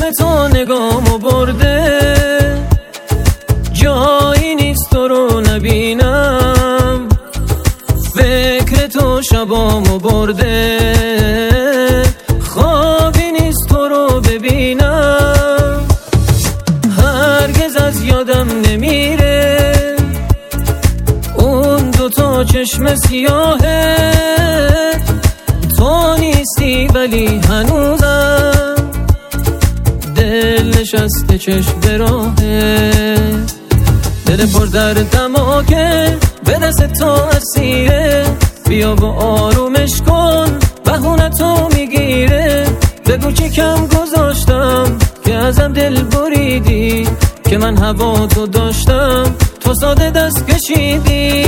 چشم تو نگامو برده، جایی نیست تو رو نبینم. فکر تو شبامو برده، خوابی نیست تو رو ببینم. هرگز از یادم نمیره اون دوتا چشم سیاهه. تو نیستی ولی هنوزم دل نشسته چشم به راهه. دل پر دردمو که به دست تو اسیره، بیا و آرومش کن بهونه تو میگیره. بگو چی کم گذاشتم که ازم دل بریدی، که من هوا تو داشتم تو ساده دست کشیدی.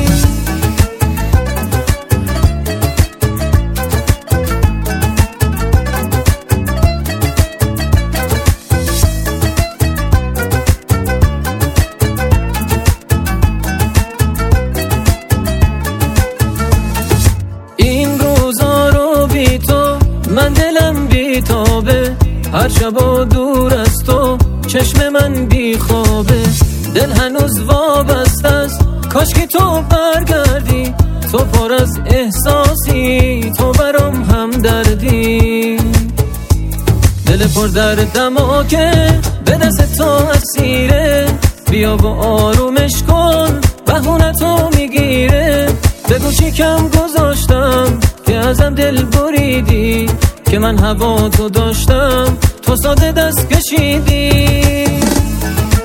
من دلم بیتابه، هر شب دور از تو چشم من بیخوابه. دل هنوز وابسته است، کاش که تو برگردی. تو پر از احساسی، تو برام هم دردی. دل پر دردمو که به دست تو اسیره، بیا و آرومش کن بهونه تو میگیره. بگو چی کم گذاشتم که ازم دل بریدی، که من هوا تو داشتم تو ساده دست کشیدی.